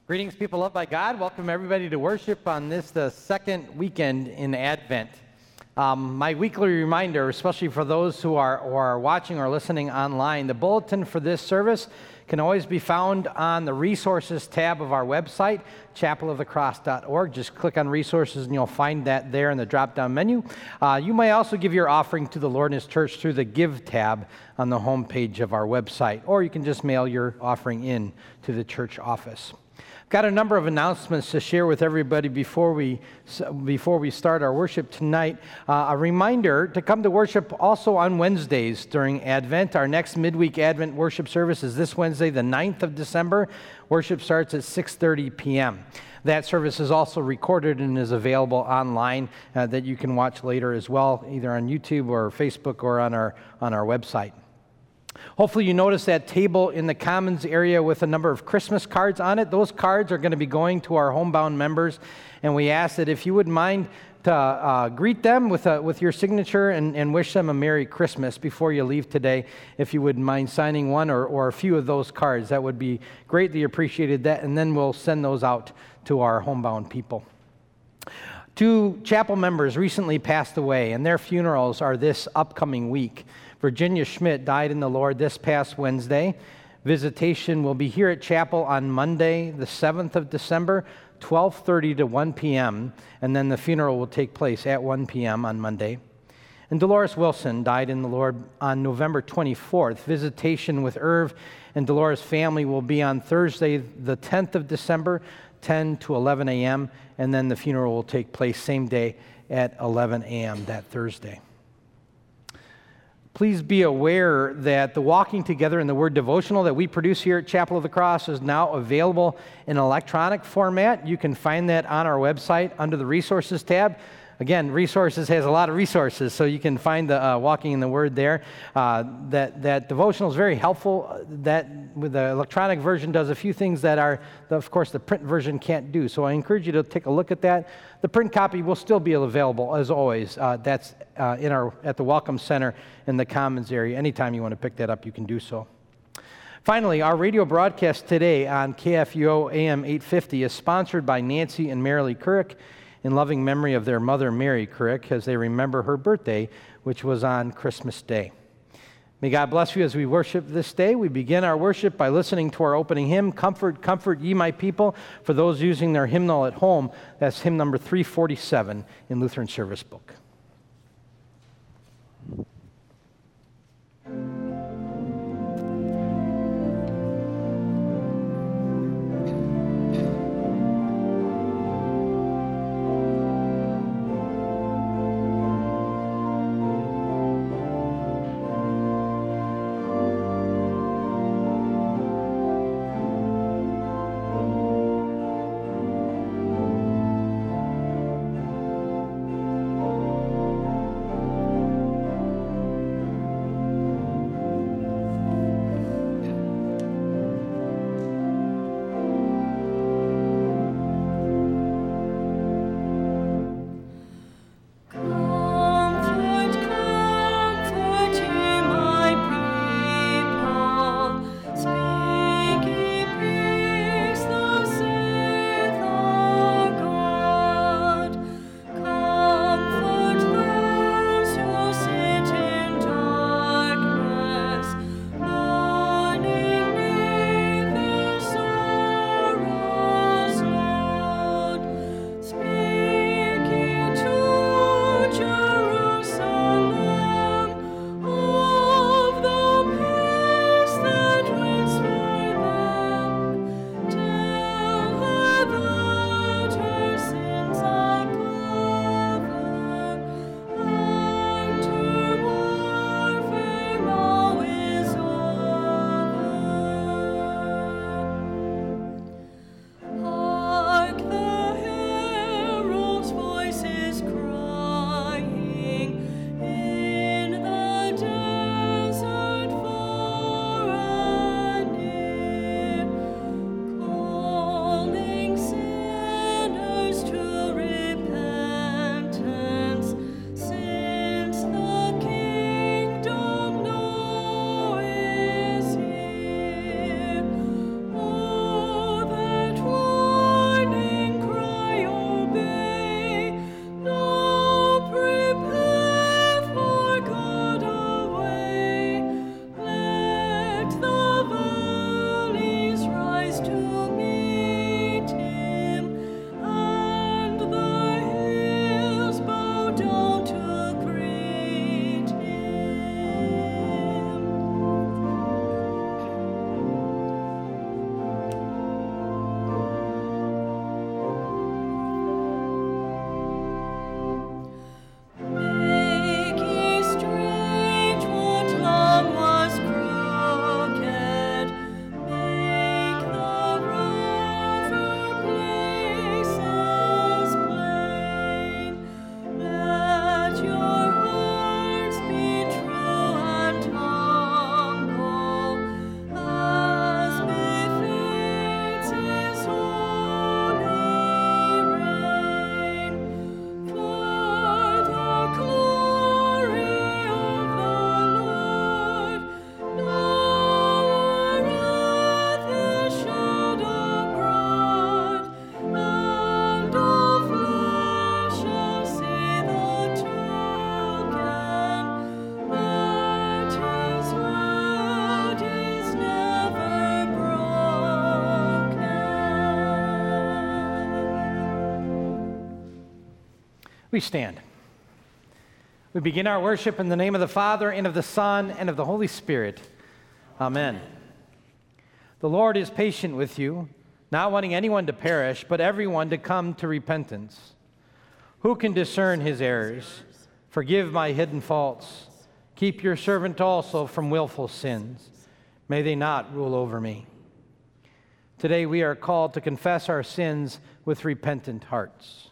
Greetings, people loved by God. Welcome everybody to worship on this, the second weekend in Advent. My weekly reminder, especially for those who are watching or listening online, the bulletin for this service can always be found on the resources tab of our website, chapelofthecross.org. Just click on resources and you'll find that there in the drop-down menu. You may also give your offering to the Lord and His church through the Give tab on the homepage of our website, or you can just mail your offering in to the church office. Got a number of announcements to share with everybody before we start our worship tonight. A reminder to come to worship also on Wednesdays during Advent. Our next midweek Advent worship service is this Wednesday, the 9th of December. Worship starts at 6:30 p.m. That service is also recorded and is available online that you can watch later as well, either on YouTube or Facebook or on our website. Hopefully you notice that table in the Commons area with a number of Christmas cards on it. Those cards are going to be going to our homebound members, and we ask that if you would mind to greet them with your signature and wish them a Merry Christmas before you leave today. If you would mind signing one or a few of those cards, that would be greatly appreciated. And then we'll send those out to our homebound people. 2 chapel members recently passed away, and their funerals are this upcoming week. Virginia Schmidt died in the Lord this past Wednesday. Visitation will be here at chapel on Monday, the 7th of December, 12:30 to 1 p.m., and then the funeral will take place at 1 p.m. on Monday. And Dolores Wilson died in the Lord on November 24th. Visitation with Irv and Dolores' family will be on Thursday, the 10th of December, 10 to 11 a.m., and then the funeral will take place same day at 11 a.m. that Thursday. Please be aware that the Walking Together in the Word devotional that we produce here at Chapel of the Cross is now available in electronic format. You can find that on our website under the Resources tab. Again, Resources has a lot of resources, so you can find the Walking in the Word there. That devotional is very helpful. That with the electronic version does a few things that of course, the print version can't do. So I encourage you to take a look at that. The print copy will still be available as always. That's at the Welcome Center in the Commons area. Anytime you want to pick that up, you can do so. Finally, our radio broadcast today on KFUO AM 850 is sponsored by Nancy and Marilee Couric, in loving memory of their mother, Mary Couric, as they remember her birthday, which was on Christmas Day. May God bless you as we worship this day. We begin our worship by listening to our opening hymn, Comfort, Comfort Ye My People. For those using their hymnal at home, that's hymn number 347 in Lutheran Service Book. We stand. We begin our worship in the name of the Father, and of the Son, and of the Holy Spirit. Amen. The Lord is patient with you, not wanting anyone to perish, but everyone to come to repentance. Who can discern his errors? Forgive my hidden faults. Keep your servant also from willful sins. May they not rule over me. Today we are called to confess our sins with repentant hearts.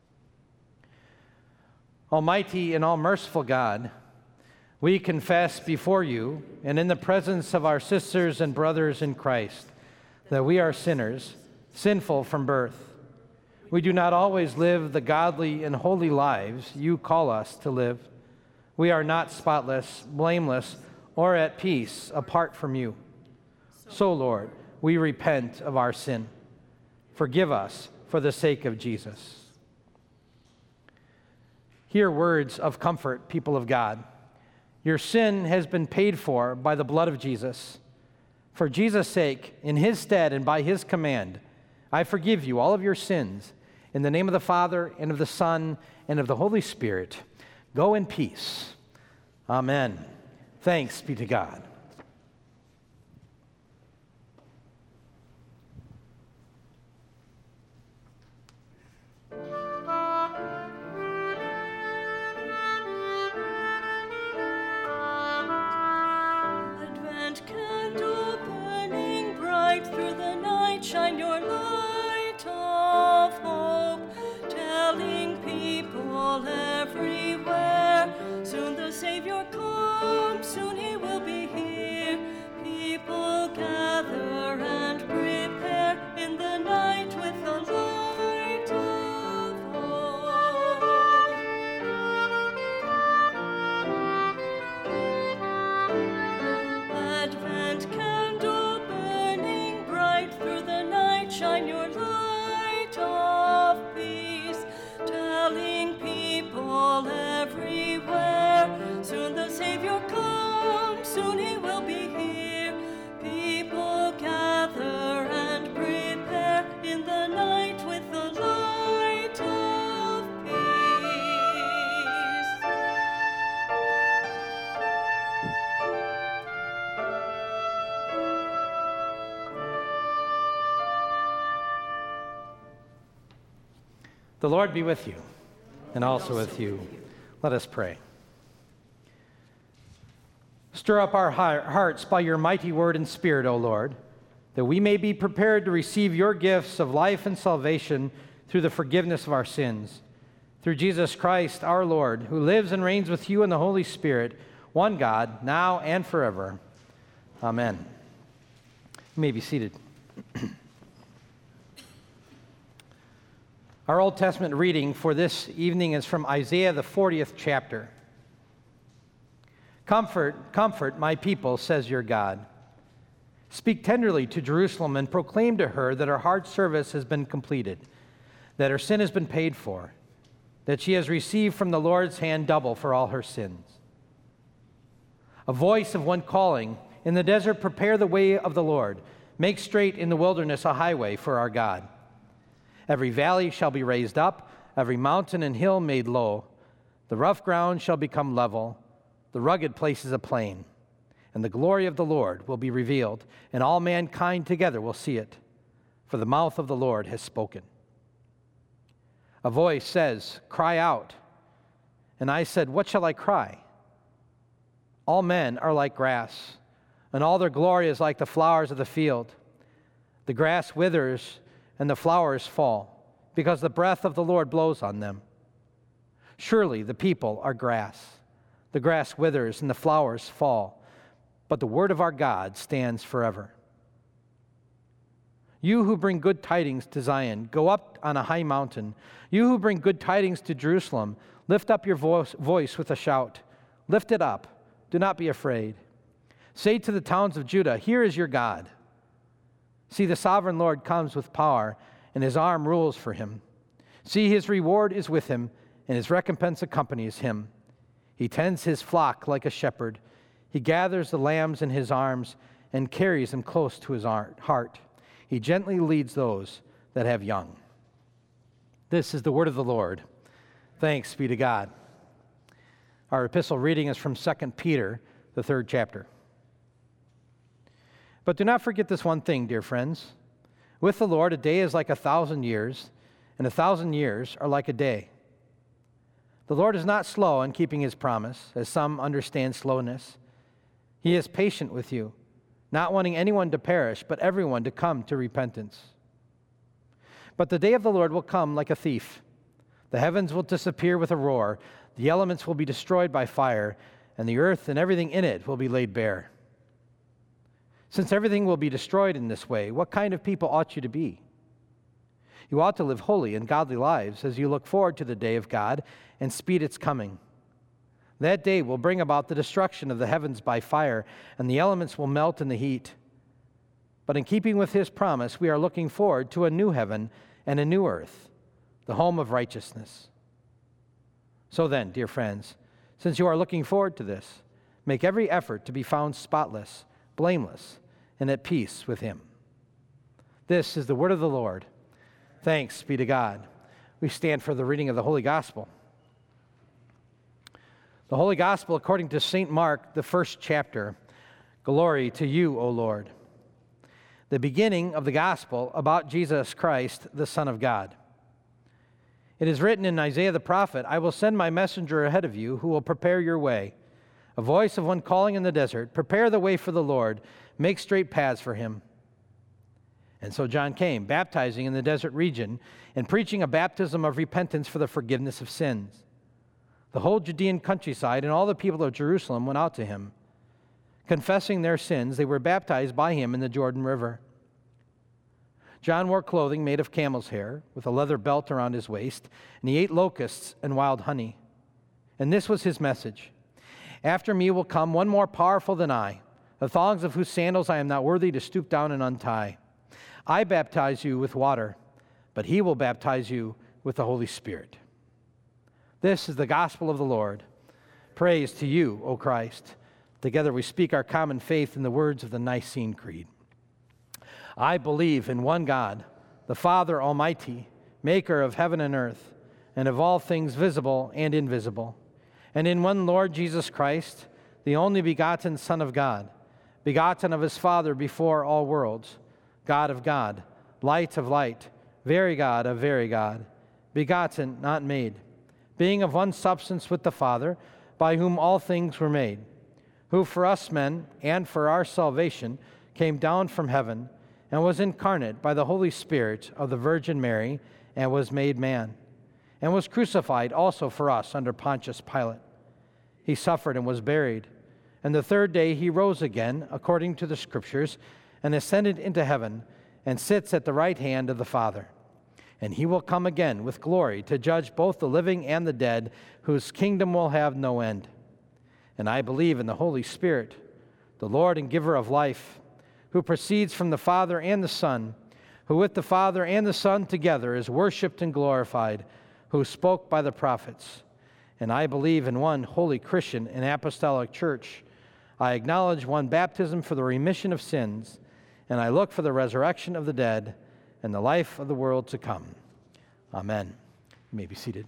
Almighty and all-merciful God, we confess before you and in the presence of our sisters and brothers in Christ that we are sinners, sinful from birth. We do not always live the godly and holy lives you call us to live. We are not spotless, blameless, or at peace apart from you. So, Lord, we repent of our sin. Forgive us for the sake of Jesus. Hear words of comfort, people of God. Your sin has been paid for by the blood of Jesus. For Jesus' sake, in his stead and by his command, I forgive you all of your sins. In the name of the Father, and of the Son, and of the Holy Spirit. Go in peace. Amen. Thanks be to God. Shine your light of hope, telling people everywhere, soon the Savior comes, soon he will be here. People gather and prepare in the night with the light of hope. Advent candle burning bright through the night, shine your light of peace, telling people everywhere, soon the Savior comes, soon he will be here. People gather and prepare in the night with the light of peace. The Lord be with you, and also with you. Let us pray. Stir up our hearts by your mighty word and spirit, O Lord, that we may be prepared to receive your gifts of life and salvation through the forgiveness of our sins. Through Jesus Christ, our Lord, who lives and reigns with you in the Holy Spirit, one God, now and forever. Amen. You may be seated. Our Old Testament reading for this evening is from Isaiah, the 40th chapter. Comfort, comfort my people, says your God. Speak tenderly to Jerusalem and proclaim to her that her hard service has been completed, that her sin has been paid for, that she has received from the Lord's hand double for all her sins. A voice of one calling, in the desert prepare the way of the Lord, make straight in the wilderness a highway for our God. Every valley shall be raised up, every mountain and hill made low. The rough ground shall become level, the rugged places a plain. And the glory of the Lord will be revealed, and all mankind together will see it. For the mouth of the Lord has spoken. A voice says, cry out. And I said, what shall I cry? All men are like grass, and all their glory is like the flowers of the field. The grass withers, and the flowers fall, because the breath of the Lord blows on them. Surely the people are grass. The grass withers and the flowers fall, but the word of our God stands forever. You who bring good tidings to Zion, go up on a high mountain. You who bring good tidings to Jerusalem, lift up your voice with a shout. Lift it up. Do not be afraid. Say to the towns of Judah, here is your God. See, the sovereign Lord comes with power, and his arm rules for him. See, his reward is with him, and his recompense accompanies him. He tends his flock like a shepherd. He gathers the lambs in his arms and carries them close to his heart. He gently leads those that have young. This is the word of the Lord. Thanks be to God. Our epistle reading is from 2 Peter, the 3rd chapter. But do not forget this one thing, dear friends. With the Lord, a day is like 1,000 years, and 1,000 years are like a day. The Lord is not slow in keeping his promise, as some understand slowness. He is patient with you, not wanting anyone to perish, but everyone to come to repentance. But the day of the Lord will come like a thief. The heavens will disappear with a roar, the elements will be destroyed by fire, and the earth and everything in it will be laid bare. Since everything will be destroyed in this way, what kind of people ought you to be? You ought to live holy and godly lives as you look forward to the day of God and speed its coming. That day will bring about the destruction of the heavens by fire, and the elements will melt in the heat. But in keeping with his promise, we are looking forward to a new heaven and a new earth, the home of righteousness. So then, dear friends, since you are looking forward to this, make every effort to be found spotless, blameless, and at peace with him. This is the word of the Lord. Thanks be to God. We stand for the reading of the Holy Gospel. The Holy Gospel according to St. Mark, the 1st chapter. Glory to you, O Lord. The beginning of the Gospel about Jesus Christ, the Son of God. It is written in Isaiah the prophet, I will send my messenger ahead of you who will prepare your way. A voice of one calling in the desert, prepare the way for the Lord, make straight paths for him. And so John came, baptizing in the desert region and preaching a baptism of repentance for the forgiveness of sins. The whole Judean countryside and all the people of Jerusalem went out to him. Confessing their sins, they were baptized by him in the Jordan River. John wore clothing made of camel's hair, with a leather belt around his waist, and he ate locusts and wild honey. And this was his message. After me will come one more powerful than I, the thongs of whose sandals I am not worthy to stoop down and untie. I baptize you with water, but he will baptize you with the Holy Spirit. This is the gospel of the Lord. Praise to you, O Christ. Together we speak our common faith in the words of the Nicene Creed. I believe in one God, the Father Almighty, maker of heaven and earth, and of all things visible and invisible, and in one Lord Jesus Christ, the only begotten Son of God, begotten of his Father before all worlds, God of God, light of light, very God of very God, begotten, not made, being of one substance with the Father, by whom all things were made, who for us men and for our salvation came down from heaven, and was incarnate by the Holy Spirit of the Virgin Mary, and was made man, and was crucified also for us under Pontius Pilate. He suffered and was buried, and the third day he rose again, according to the Scriptures, and ascended into heaven, and sits at the right hand of the Father. And he will come again with glory to judge both the living and the dead, whose kingdom will have no end. And I believe in the Holy Spirit, the Lord and giver of life, who proceeds from the Father and the Son, who with the Father and the Son together is worshiped and glorified, who spoke by the prophets. And I believe in one holy Christian and apostolic church. I acknowledge one baptism for the remission of sins, and I look for the resurrection of the dead and the life of the world to come. Amen. You may be seated.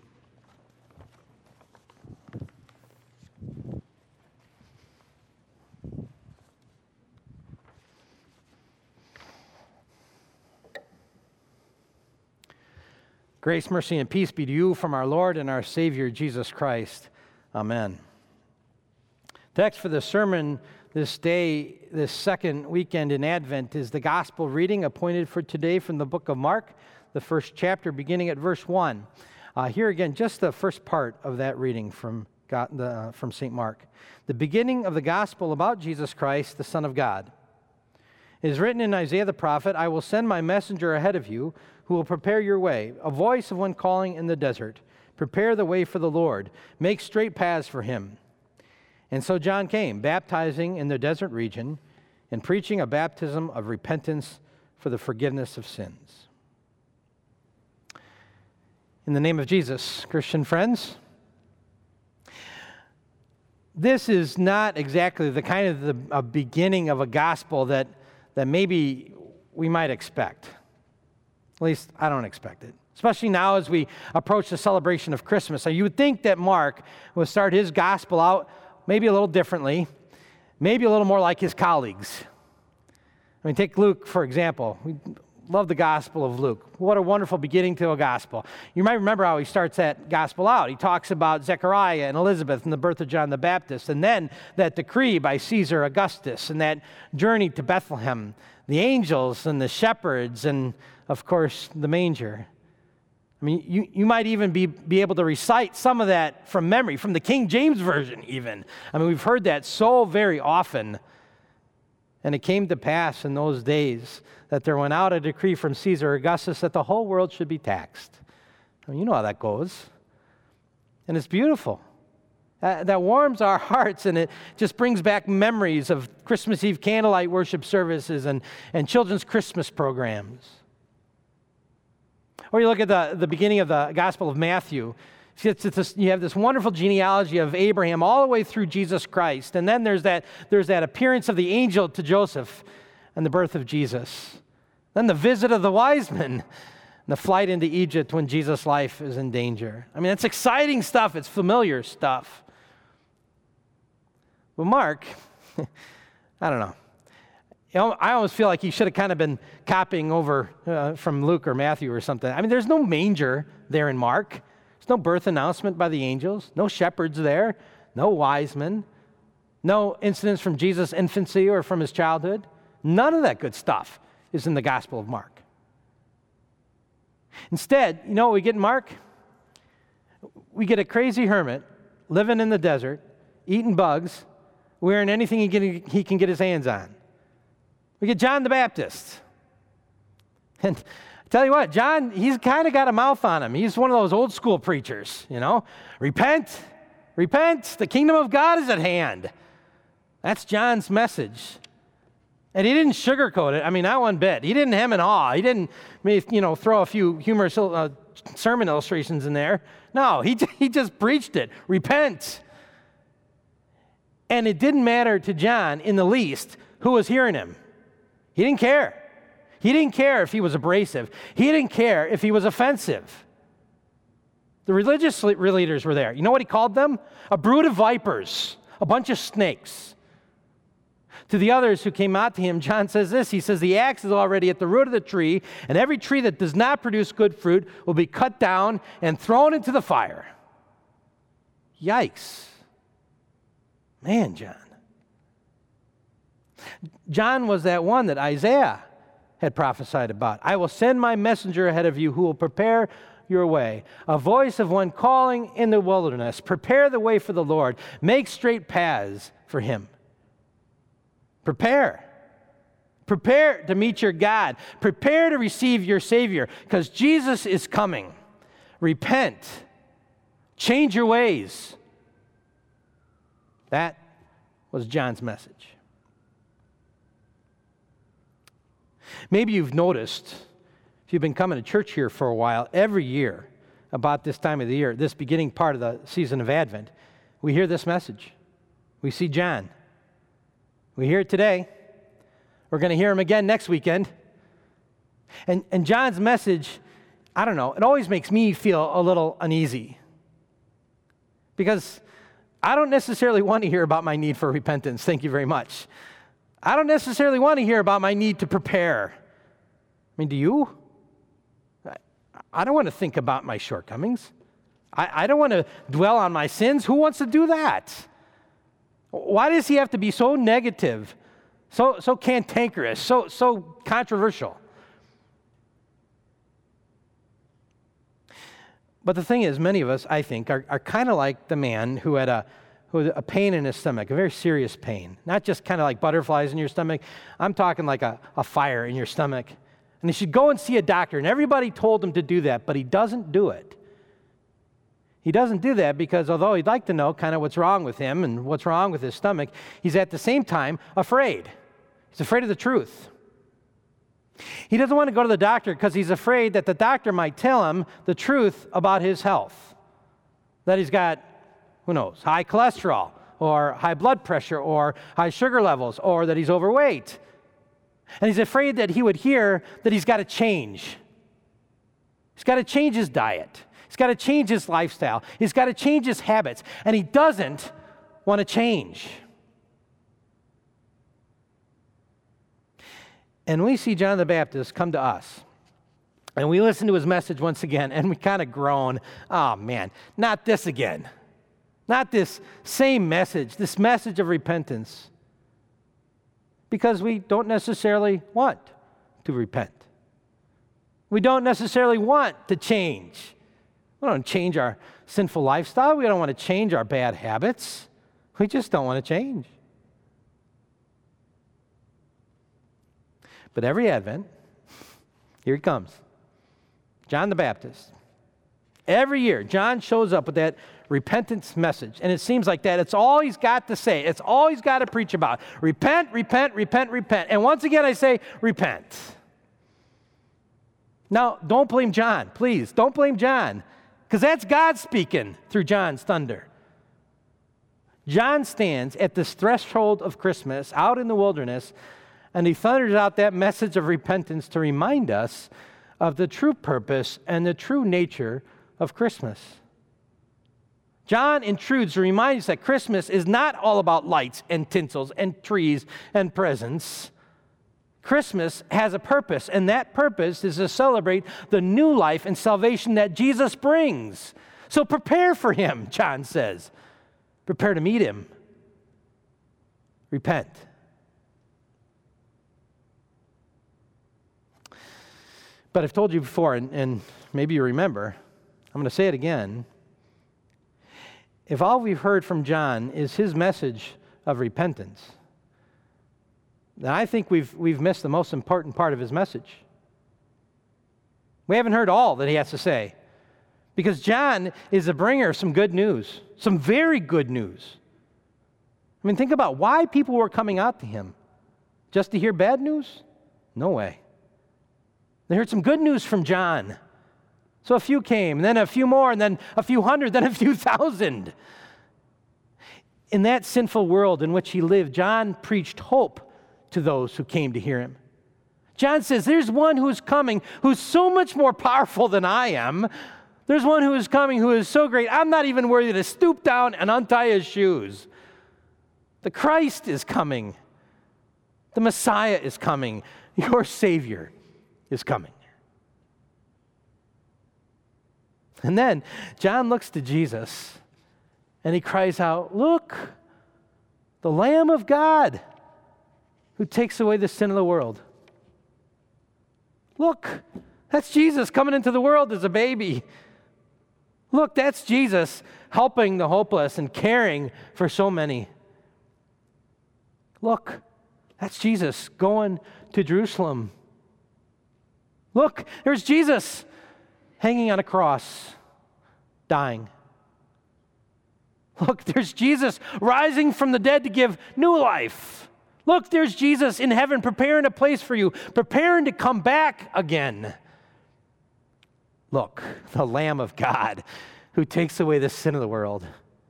Grace, mercy, and peace be to you from our Lord and our Savior, Jesus Christ. Amen. Text for the sermon this day, this second weekend in Advent, is the gospel reading appointed for today from the book of Mark, the 1st chapter, beginning at verse 1. Here again, just the first part of that reading from St. Mark. The beginning of the gospel about Jesus Christ, the Son of God. It is written in Isaiah the prophet, I will send my messenger ahead of you, who will prepare your way, a voice of one calling in the desert. Prepare the way for the Lord. Make straight paths for him. And so John came, baptizing in the desert region and preaching a baptism of repentance for the forgiveness of sins. In the name of Jesus, Christian friends, this is not exactly the kind of a beginning of a gospel that maybe we might expect. At least I don't expect it. especially now as we approach the celebration of Christmas. So you would think that Mark would start his gospel out maybe a little differently, maybe a little more like his colleagues. I mean, take Luke, for example. We love the Gospel of Luke. What a wonderful beginning to a gospel. You might remember how he starts that gospel out. He talks about Zechariah and Elizabeth and the birth of John the Baptist, and then that decree by Caesar Augustus, and that journey to Bethlehem, the angels and the shepherds, and, of course, the manger. I mean, you might even be able to recite some of that from memory, from the King James Version even. I mean, we've heard that so very often. And it came to pass in those days that there went out a decree from Caesar Augustus that the whole world should be taxed. I mean, you know how that goes. And it's beautiful. That warms our hearts, and it just brings back memories of Christmas Eve candlelight worship services and children's Christmas programs. Or you look at the beginning of the Gospel of Matthew. You have this wonderful genealogy of Abraham all the way through Jesus Christ. And then there's that appearance of the angel to Joseph and the birth of Jesus. Then the visit of the wise men and the flight into Egypt when Jesus' life is in danger. I mean, it's exciting stuff. It's familiar stuff. But Mark, I don't know. I almost feel like he should have kind of been copying over from Luke or Matthew or something. I mean, there's no manger there in Mark. There's no birth announcement by the angels, no shepherds there, no wise men, no incidents from Jesus' infancy or from his childhood. None of that good stuff is in the Gospel of Mark. Instead, you know what we get in Mark? We get a crazy hermit living in the desert, eating bugs, wearing anything he can get his hands on. We get John the Baptist. And I tell you what, John, he's kind of got a mouth on him. He's one of those old school preachers, you know. Repent, the kingdom of God is at hand. That's John's message. And he didn't sugarcoat it. I mean, not one bit. He didn't hem and haw. He didn't, throw a few humorous sermon illustrations in there. No, he just preached it. Repent. And it didn't matter to John in the least who was hearing him. He didn't care. He didn't care if he was abrasive. He didn't care if he was offensive. The religious leaders were there. You know what he called them? A brood of vipers, a bunch of snakes. To the others who came out to him, John says this. He says, the axe is already at the root of the tree, and every tree that does not produce good fruit will be cut down and thrown into the fire. Yikes. Man, John. John was that one that Isaiah had prophesied about. I will send my messenger ahead of you who will prepare your way. A voice of one calling in the wilderness. Prepare the way for the Lord. Make straight paths for him. Prepare. Prepare to meet your God. Prepare to receive your Savior because Jesus is coming. Repent. Change your ways. That was John's message. Maybe you've noticed, if you've been coming to church here for a while, every year about this time of the year, this beginning part of the season of Advent, we hear this message. We see John. We hear it today. We're going to hear him again next weekend. And John's message, I don't know, it always makes me feel a little uneasy. Because I don't necessarily want to hear about my need for repentance. Thank you very much. I don't necessarily want to hear about my need to prepare. I mean, do you? I don't want to think about my shortcomings. I don't want to dwell on my sins. Who wants to do that? Why does he have to be so negative, so cantankerous, so controversial? But the thing is, many of us, I think, are kind of like the man who had a pain in his stomach, a very serious pain. Not just kind of like butterflies in your stomach. I'm talking like a fire in your stomach. And he should go and see a doctor. And everybody told him to do that, but he doesn't do it. He doesn't do that because although he'd like to know kind of what's wrong with him and what's wrong with his stomach, he's at the same time afraid. He's afraid of the truth. He doesn't want to go to the doctor because he's afraid that the doctor might tell him the truth about his health. That he's got, who knows, high cholesterol or high blood pressure or high sugar levels or that he's overweight. And he's afraid that he would hear that he's got to change. He's got to change his diet. He's got to change his lifestyle. He's got to change his habits. And he doesn't want to change. And we see John the Baptist come to us. And we listen to his message once again, and we kind of groan, oh man, not this again. Not this same message, this message of repentance. Because we don't necessarily want to repent. We don't necessarily want to change. We don't change our sinful lifestyle. We don't want to change our bad habits. We just don't want to change. But every Advent, here he comes. John the Baptist. Every year, John shows up with that repentance message. And it seems like that. It's all he's got to say. It's all he's got to preach about. Repent, repent, repent, repent. And once again, I say, repent. Now, don't blame John. Please, don't blame John. Because that's God speaking through John's thunder. John stands at this threshold of Christmas out in the wilderness, and he thunders out that message of repentance to remind us of the true purpose and the true nature of Christmas. John intrudes to remind us that Christmas is not all about lights and tinsels and trees and presents. Christmas has a purpose, and that purpose is to celebrate the new life and salvation that Jesus brings. So prepare for him, John says. Prepare to meet him. Repent. But I've told you before, and maybe you remember, I'm going to say it again. If all we've heard from John is his message of repentance, then I think we've missed the most important part of his message. We haven't heard all that he has to say. Because John is a bringer of some good news, some very good news. I mean, think about why people were coming out to him. Just to hear bad news? No way. They heard some good news from John. So a few came, and then a few more, and then a few hundred, then a few thousand. In that sinful world in which he lived, John preached hope to those who came to hear him. John says, there's one who is coming who's so much more powerful than I am. There's one who is coming who is so great, I'm not even worthy to stoop down and untie his shoes. The Christ is coming. The Messiah is coming. Your Savior is coming. And then John looks to Jesus and he cries out, look, the Lamb of God who takes away the sin of the world. Look, that's Jesus coming into the world as a baby. Look, that's Jesus helping the hopeless and caring for so many. Look, that's Jesus going to Jerusalem. Look, there's Jesus hanging on a cross, dying. Look, there's Jesus rising from the dead to give new life. Look, there's Jesus in heaven preparing a place for you, preparing to come back again. Look, the Lamb of God who takes away the sin of the world.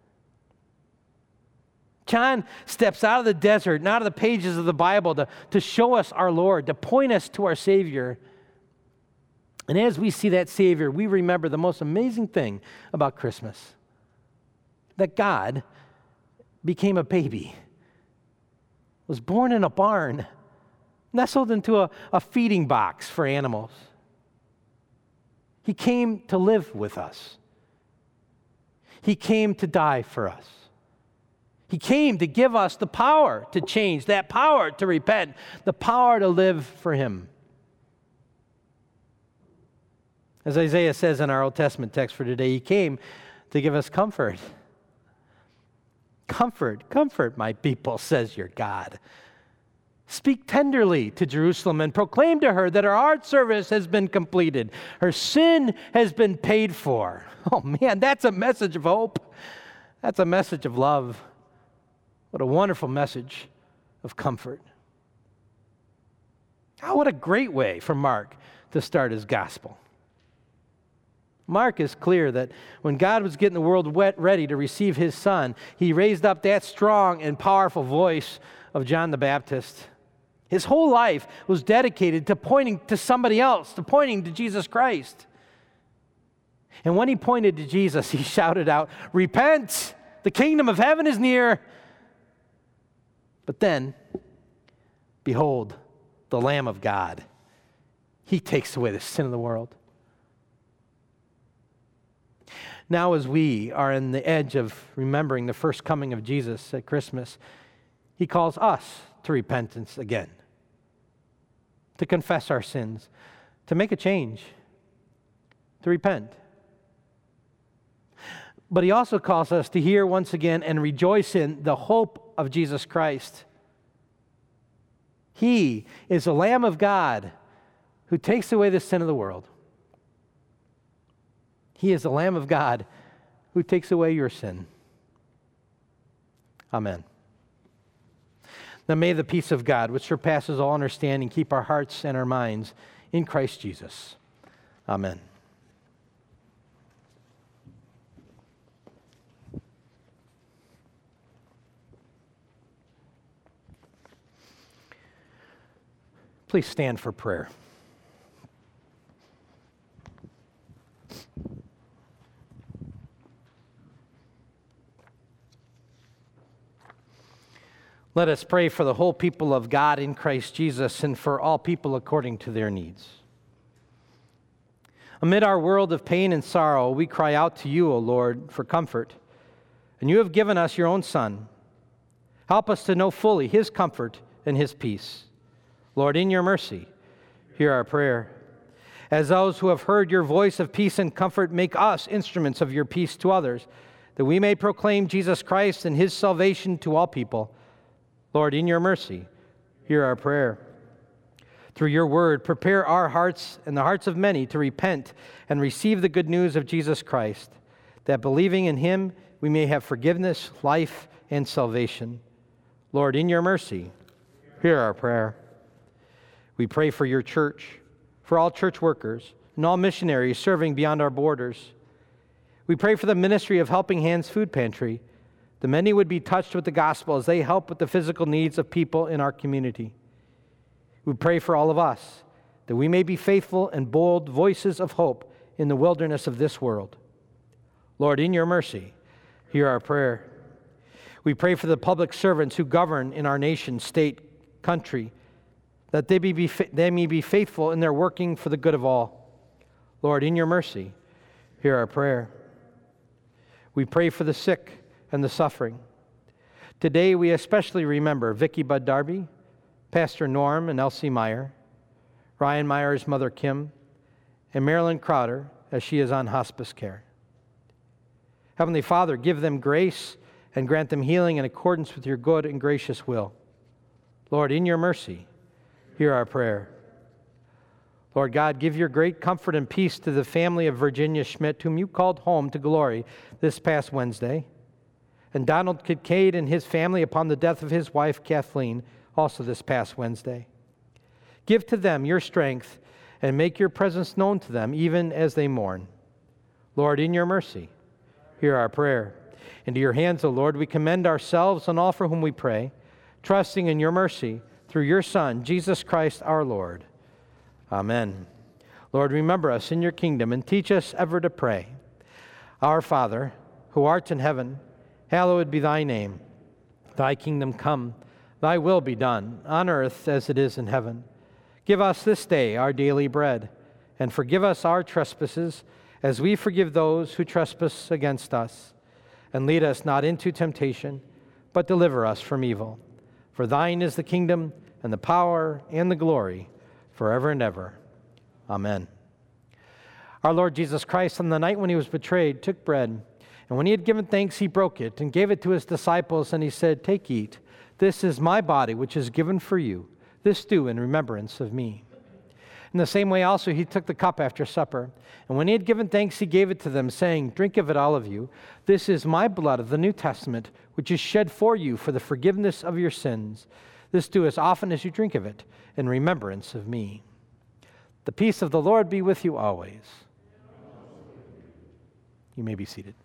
John steps out of the desert and out of the pages of the Bible to show us our Lord, to point us to our Savior. And as we see that Savior, we remember the most amazing thing about Christmas, that God became a baby, was born in a barn, nestled into a feeding box for animals. He came to live with us. He came to die for us. He came to give us the power to change, that power to repent, the power to live for Him. As Isaiah says in our Old Testament text for today, He came to give us comfort. Comfort, comfort my people, says your God. Speak tenderly to Jerusalem and proclaim to her that her heart service has been completed. Her sin has been paid for. Oh man, that's a message of hope. That's a message of love. What a wonderful message of comfort. Oh, what a great way for Mark to start his gospel. Mark is clear that when God was getting the world ready to receive his son, he raised up that strong and powerful voice of John the Baptist. His whole life was dedicated to pointing to somebody else, to pointing to Jesus Christ. And when he pointed to Jesus, he shouted out, "Repent! The kingdom of heaven is near." But then, behold, the Lamb of God. He takes away the sin of the world. Now, as we are on the edge of remembering the first coming of Jesus at Christmas, he calls us to repentance again, to confess our sins, to make a change, to repent. But he also calls us to hear once again and rejoice in the hope of Jesus Christ. He is the Lamb of God who takes away the sin of the world. He is the Lamb of God who takes away your sin. Amen. Now may the peace of God, which surpasses all understanding, keep our hearts and our minds in Christ Jesus. Amen. Please stand for prayer. Let us pray for the whole people of God in Christ Jesus and for all people according to their needs. Amid our world of pain and sorrow, we cry out to you, O Lord, for comfort. And you have given us your own Son. Help us to know fully his comfort and his peace. Lord, in your mercy, hear our prayer. As those who have heard your voice of peace and comfort, make us instruments of your peace to others, that we may proclaim Jesus Christ and his salvation to all people. Lord, in your mercy, hear our prayer. Through your word, prepare our hearts and the hearts of many to repent and receive the good news of Jesus Christ, that believing in him, we may have forgiveness, life, and salvation. Lord, in your mercy, hear our prayer. We pray for your church, for all church workers, and all missionaries serving beyond our borders. We pray for the ministry of Helping Hands Food Pantry, that many would be touched with the gospel as they help with the physical needs of people in our community. We pray for all of us, that we may be faithful and bold voices of hope in the wilderness of this world. Lord, in your mercy, hear our prayer. We pray for the public servants who govern in our nation, state, country, that they may be faithful in their working for the good of all. Lord, in your mercy, hear our prayer. We pray for the sick and the suffering. Today we especially remember Vicki Bud Darby, Pastor Norm and Elsie Meyer, Ryan Meyer's mother Kim, and Marilyn Crowder as she is on hospice care. Heavenly Father, give them grace and grant them healing in accordance with your good and gracious will. Lord, in your mercy, hear our prayer. Lord God, give your great comfort and peace to the family of Virginia Schmidt, whom you called home to glory this past Wednesday, and Donald Kincaid and his family upon the death of his wife, Kathleen, also this past Wednesday. Give to them your strength and make your presence known to them even as they mourn. Lord, in your mercy, hear our prayer. Into your hands, O Lord, we commend ourselves and all for whom we pray, trusting in your mercy through your Son, Jesus Christ our Lord. Amen. Lord, remember us in your kingdom and teach us ever to pray. Our Father, who art in heaven, hallowed be thy name. Thy kingdom come, thy will be done, on earth as it is in heaven. Give us this day our daily bread, and forgive us our trespasses, as we forgive those who trespass against us. And lead us not into temptation, but deliver us from evil. For thine is the kingdom, and the power, and the glory, forever and ever. Amen. Our Lord Jesus Christ, on the night when he was betrayed, took bread, and when he had given thanks, he broke it and gave it to his disciples, and he said, "Take, eat. This is my body, which is given for you. This do in remembrance of me." In the same way also he took the cup after supper, and when he had given thanks, he gave it to them, saying, "Drink of it, all of you. This is my blood of the New Testament, which is shed for you for the forgiveness of your sins. This do as often as you drink of it in remembrance of me." The peace of the Lord be with you always. You may be seated.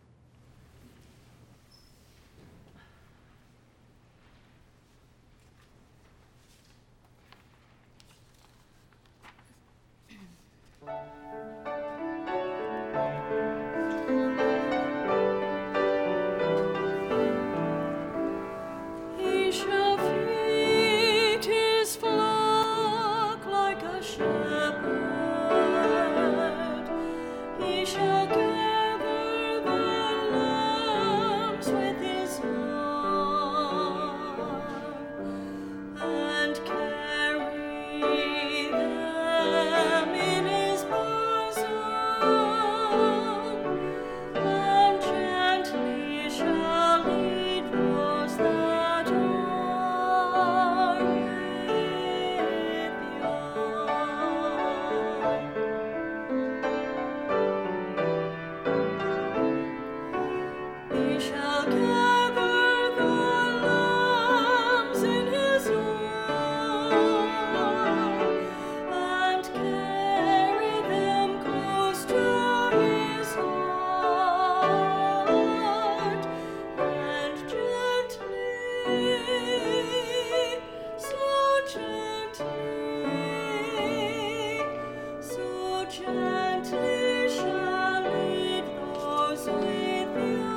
gently shall lead those with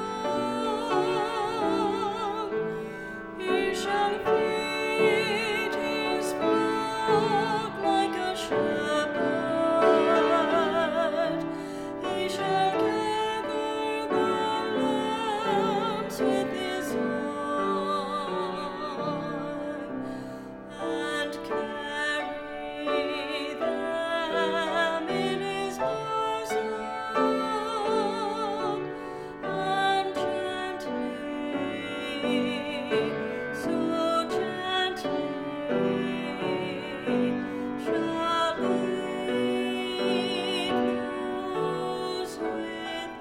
young. He shall feed his flock like a shepherd. He shall gather the lambs with his arm and carry them in his bosom, and gently, so gently shall lead those with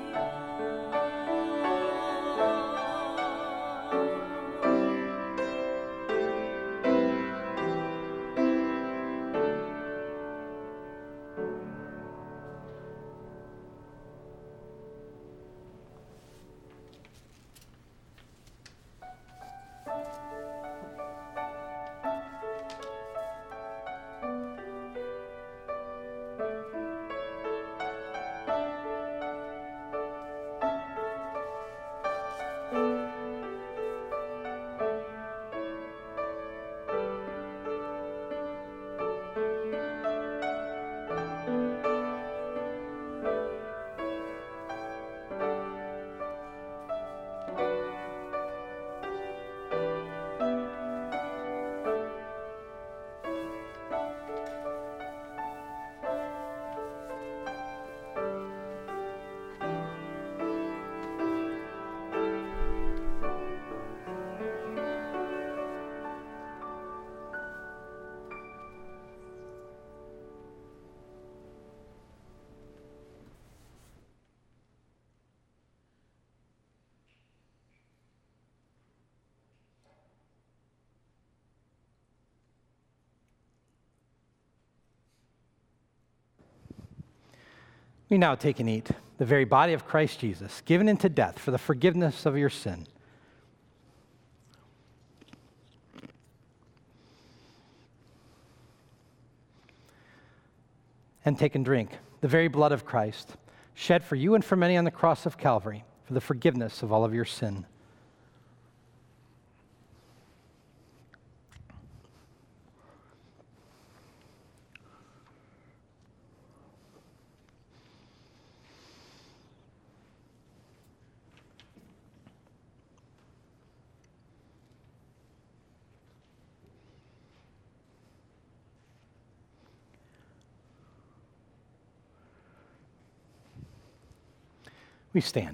We now take and eat the very body of Christ Jesus, given into death for the forgiveness of your sin. And take and drink the very blood of Christ, shed for you and for many on the cross of Calvary, for the forgiveness of all of your sin. We stand.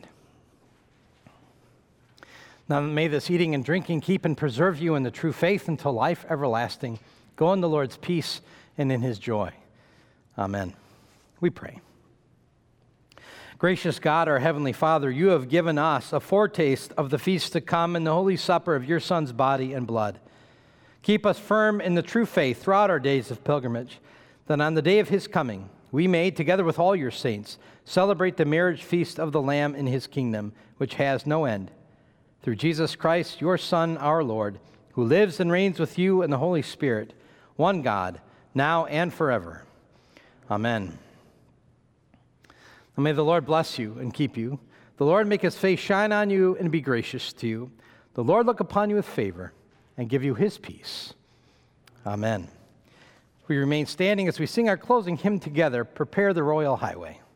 Now may this eating and drinking keep and preserve you in the true faith until life everlasting. Go in the Lord's peace and in his joy. Amen. We pray. Gracious God, our heavenly Father, you have given us a foretaste of the feast to come in the holy supper of your Son's body and blood. Keep us firm in the true faith throughout our days of pilgrimage, that on the day of his coming, we may, together with all your saints, celebrate the marriage feast of the Lamb in his kingdom, which has no end. Through Jesus Christ, your Son, our Lord, who lives and reigns with you in the Holy Spirit, one God, now and forever. Amen. And may the Lord bless you and keep you. The Lord make his face shine on you and be gracious to you. The Lord look upon you with favor and give you his peace. Amen. We remain standing as we sing our closing hymn together, Prepare the Royal Highway.